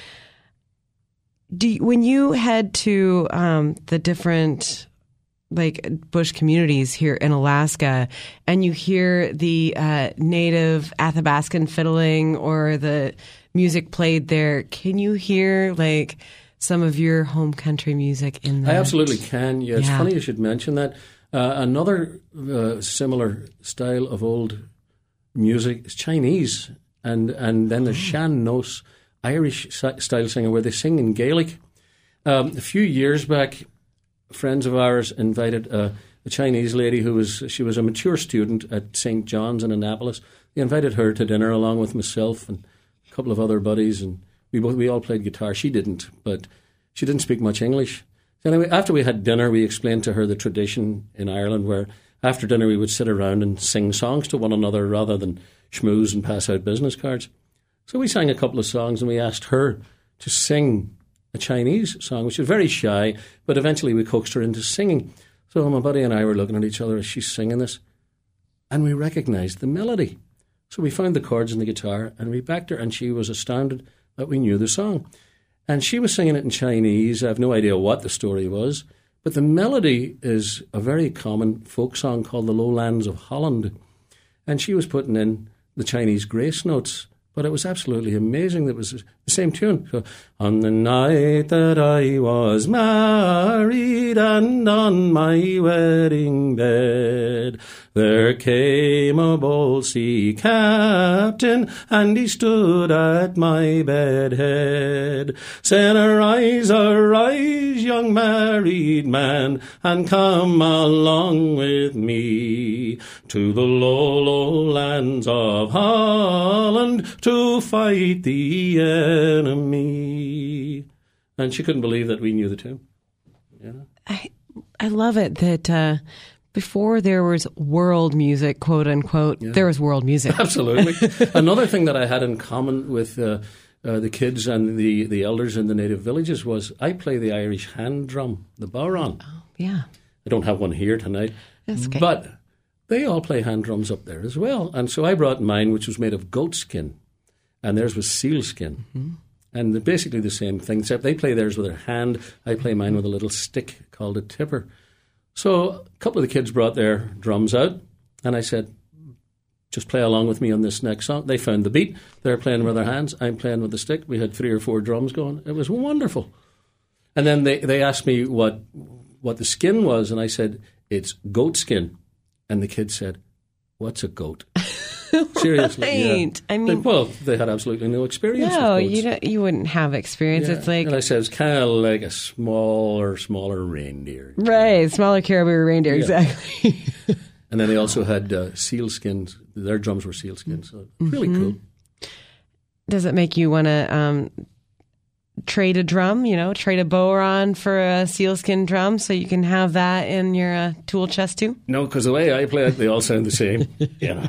Do you, when you head to um, the different... like bush communities here in Alaska, and you hear the uh, native Athabascan fiddling or the music played there, can you hear like some of your home country music in that? I absolutely can. Yeah, it's yeah. funny you should mention that. Uh, another uh, similar style of old music is Chinese, and and then the Shan Nos Irish style singing, where they sing in Gaelic. Um, a few years back, friends of ours invited uh, a Chinese lady who was, she was a mature student at Saint John's in Annapolis. They invited her to dinner along with myself and a couple of other buddies, and we both, we all played guitar. She didn't, but she didn't speak much English. So anyway, after we had dinner, we explained to her the tradition in Ireland where after dinner we would sit around and sing songs to one another rather than schmooze and pass out business cards. So we sang a couple of songs, and we asked her to sing a Chinese song, which was very shy, but eventually we coaxed her into singing. So my buddy and I were looking at each other as she's singing this, and we recognised the melody. So we found the chords in the guitar, and we backed her, and she was astounded that we knew the song. And she was singing it in Chinese. I have no idea what the story was, but the melody is a very common folk song called The Lowlands of Holland. And she was putting in the Chinese grace notes, but it was absolutely amazing. It was the same tune. So, on the night that I was married and on my wedding bed, there came a bold sea captain and he stood at my bed head. Said, arise, arise, young married man, and come along with me to the low, low lands of Holland, to fight the enemy. And she couldn't believe that we knew the tune. Yeah. I I love it that uh, before there was world music, quote unquote, yeah. there was world music. Absolutely. Another thing that I had in common with uh, uh, the kids and the, the elders in the native villages was I play the Irish hand drum, the bodhrán. Oh, yeah. I don't have one here tonight. That's okay. But they all play hand drums up there as well. And so I brought mine, which was made of goat skin, and theirs was seal skin. Mm-hmm. And they're basically the same thing, except they play theirs with their hand. I play mine with a little stick called a tipper. So a couple of the kids brought their drums out, and I said, just play along with me on this next song. They found the beat. They're playing with their hands. I'm playing with the stick. We had three or four drums going. It was wonderful. And then they, they asked me what what the skin was, and I said, it's goat skin. And the kids said, what's a goat? Seriously, right. yeah. I mean, they, well, they had absolutely no experience. No, with you don't, you wouldn't have experience. Yeah. It's like, and I said it's kind of like a smaller, smaller reindeer, right? Smaller caribou reindeer, yeah. Exactly. And then they also had uh, seal skins. Their drums were seal skins, so really mm-hmm. cool. Does it make you want to um, trade a drum? You know, trade a bodhrán for a sealskin drum, so you can have that in your uh, tool chest too? No, because the way I play it, they all sound the same. You know.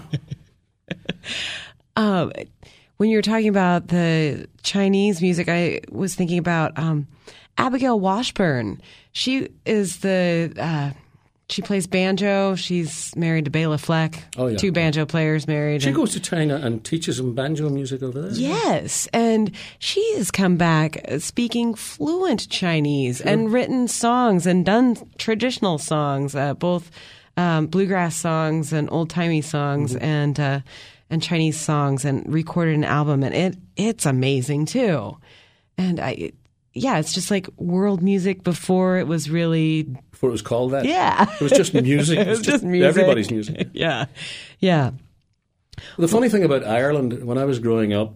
Um, when you were talking about the Chinese music, I was thinking about um, Abigail Washburn. She is the, uh, she plays banjo. She's married to Bela Fleck. Oh, yeah. Two banjo players married. She and, goes to China and teaches them banjo music over there. Yes. And she has come back speaking fluent Chinese sure. and written songs and done traditional songs, uh, both um, bluegrass songs and old-timey songs mm-hmm. and uh, and Chinese songs, and recorded an album. And it it's amazing, too. And I... Yeah, it's just like world music before it was really... Before it was called that? Yeah. It was just music. It was, it was just, just music. Everybody's music. Yeah, yeah. Well, the funny thing about Ireland, when I was growing up,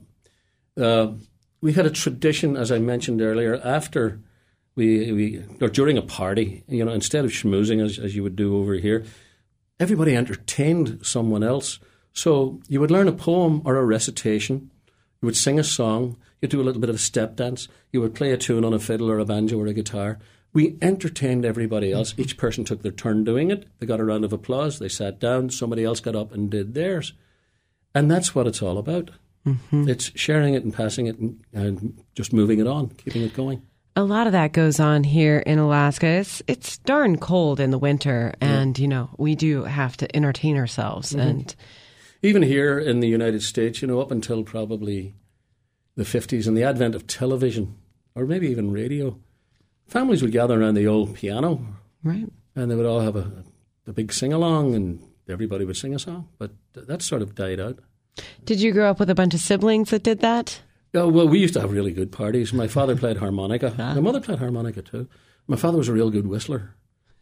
uh, we had a tradition, as I mentioned earlier, after we, we... Or during a party, you know, instead of schmoozing, as, as you would do over here, everybody entertained someone else. So you would learn a poem or a recitation. You would sing a song. You'd do a little bit of a step dance. You would play a tune on a fiddle or a banjo or a guitar. We entertained everybody else. Each person took their turn doing it. They got a round of applause. They sat down. Somebody else got up and did theirs. And that's what it's all about. Mm-hmm. It's sharing it and passing it and, and just moving it on, keeping it going. A lot of that goes on here in Alaska. It's it's darn cold in the winter, and, yeah. you know, we do have to entertain ourselves. Mm-hmm. And even here in the United States, you know, up until probably the fifties and the advent of television, or maybe even radio, families would gather around the old piano. Right. And they would all have a, a big sing-along, and everybody would sing a song. But that sort of died out. Did you grow up with a bunch of siblings that did that? Oh, well, we used to have really good parties. My father played harmonica. Ah. My mother played harmonica too. My father was a real good whistler.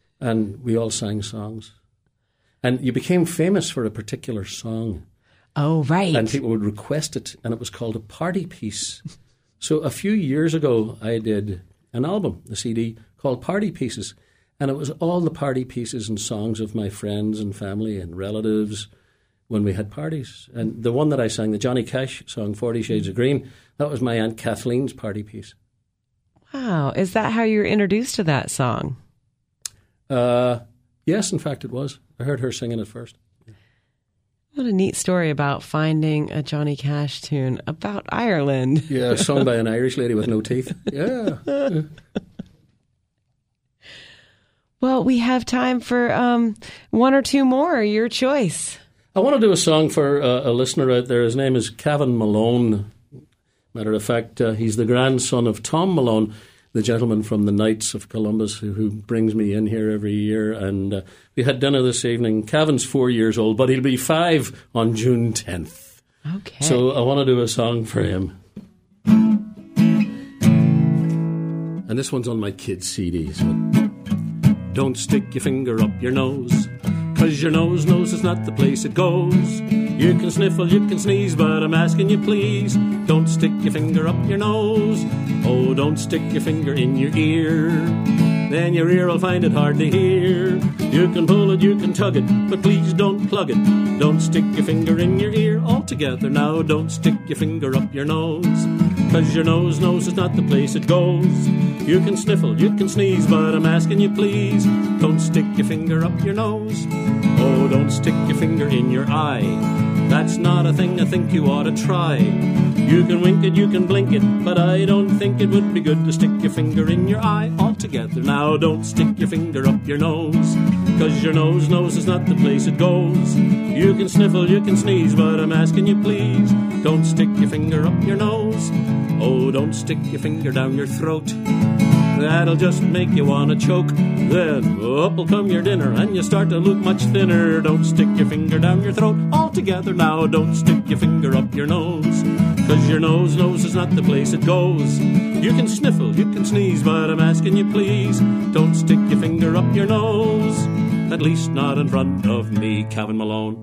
And we all sang songs. And you became famous for a particular song. Oh, right. And people would request it, and it was called a party piece. So a few years ago, I did an album, a C D, called Party Pieces. And it was all the party pieces and songs of my friends and family and relatives when we had parties. And the one that I sang, the Johnny Cash song, Forty Shades of Green, that was my Aunt Kathleen's party piece. Wow. Is that how you were introduced to that song? Uh, yes, in fact, it was. I heard her singing it first. What a neat story about finding a Johnny Cash tune about Ireland. Yeah, sung by an Irish lady with no teeth. Yeah. yeah. Well, we have time for um, one or two more. Your choice. I want to do a song for uh, a listener out there. His name is Kevin Malone. Matter of fact, uh, he's the grandson of Tom Malone, the gentleman from the Knights of Columbus who, who brings me in here every year. And uh, we had dinner this evening. Kevin's four years old, but he'll be five on June tenth. Okay. So I want to do a song for him. And this one's on my kids' C D. So don't stick your finger up your nose, 'cause your nose knows it's not the place it goes. You can sniffle, you can sneeze, but I'm asking you please, don't stick your finger up your nose. Oh, don't stick your finger in your ear, then your ear will find it hard to hear. You can pull it, you can tug it, but please don't plug it. Don't stick your finger in your ear altogether. Now don't stick your finger up your nose, 'cause your nose knows it's not the place it goes. You can sniffle, you can sneeze, but I'm asking you please, don't stick your finger up your nose. Oh, don't stick your finger in your eye. That's not a thing I think you ought to try. You can wink it, you can blink it, but I don't think it would be good to stick your finger in your eye altogether. Now don't stick your finger up your nose, 'cause your nose knows it's not the place it goes. You can sniffle, you can sneeze, but I'm asking you please, don't stick your finger up your nose. Oh, don't stick your finger down your throat. That'll just make you want to choke. Then up'll come your dinner and you start to look much thinner. Don't stick your finger down your throat altogether. Now don't stick your finger up your nose, 'cause your nose knows it's not the place it goes. You can sniffle, you can sneeze, but I'm asking you please, don't stick your finger up your nose. At least not in front of me, Kevin Malone.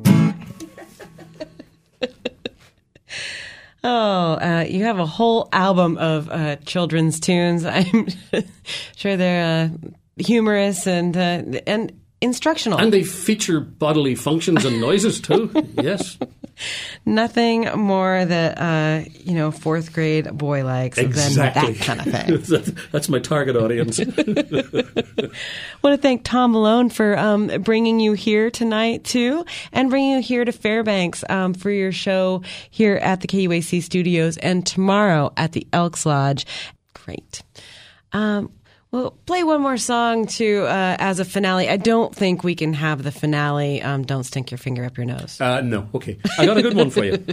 Oh, uh, you have a whole album of uh, children's tunes. I'm sure they're uh, humorous and uh, and instructional. And they feature bodily functions and noises too. Yes. Nothing more that, uh, you know, fourth grade boy likes exactly. than that kind of thing. That's my target audience. I want to thank Tom Malone for um, bringing you here tonight, too, and bringing you here to Fairbanks um, for your show here at the K U A C studios and tomorrow at the Elks Lodge. Great. Um, we'll play one more song to uh, as a finale. I don't think we can have the finale. Um, don't stink your finger up your nose. Uh, no, okay. I got a good one for you.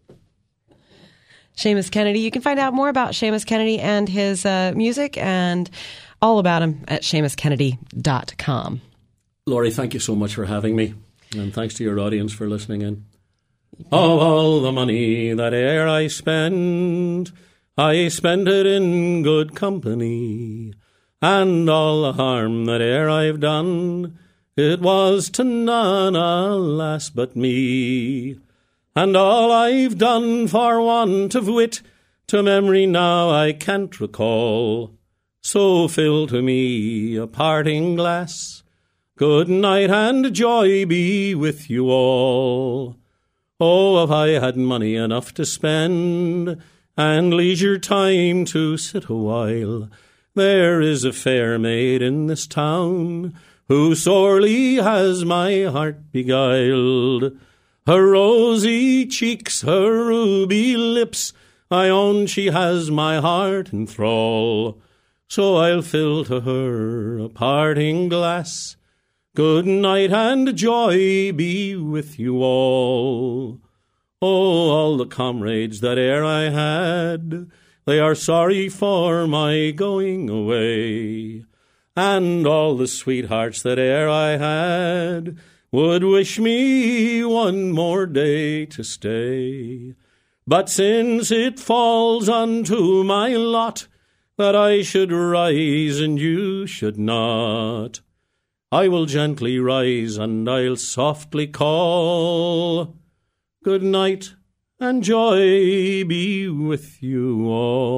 Seamus Kennedy. You can find out more about Seamus Kennedy and his uh, music and all about him at seamus kennedy dot com. Laurie, thank you so much for having me. And thanks to your audience for listening in. Of all the money that e'er I spend, I spend it in good company. And all the harm that e'er I've done, it was to none, alas, but me. And all I've done for want of wit, to memory now I can't recall. So fill to me a parting glass. Good night and joy be with you all. Oh, if I had money enough to spend, and leisure time to sit a while, there is a fair maid in this town, who sorely has my heart beguiled. Her rosy cheeks, her ruby lips, I own she has my heart in thrall. So I'll fill to her a parting glass. Good night and joy be with you all. Oh, all the comrades that e'er I had, they are sorry for my going away. And all the sweethearts that e'er I had would wish me one more day to stay. But since it falls unto my lot that I should rise and you should not, I will gently rise and I'll softly call, good night and joy be with you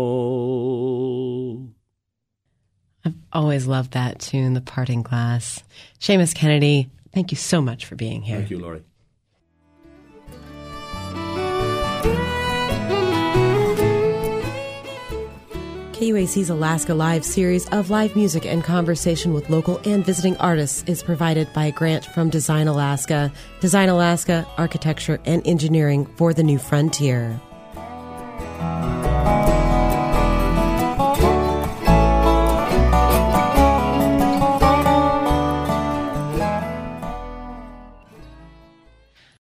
all. I've always loved that tune, The Parting Glass. Seamus Kennedy, thank you so much for being here. Thank you, Laurie. K U A C's Alaska Live series of live music and conversation with local and visiting artists is provided by a grant from Design Alaska. Design Alaska, architecture and engineering for the new frontier.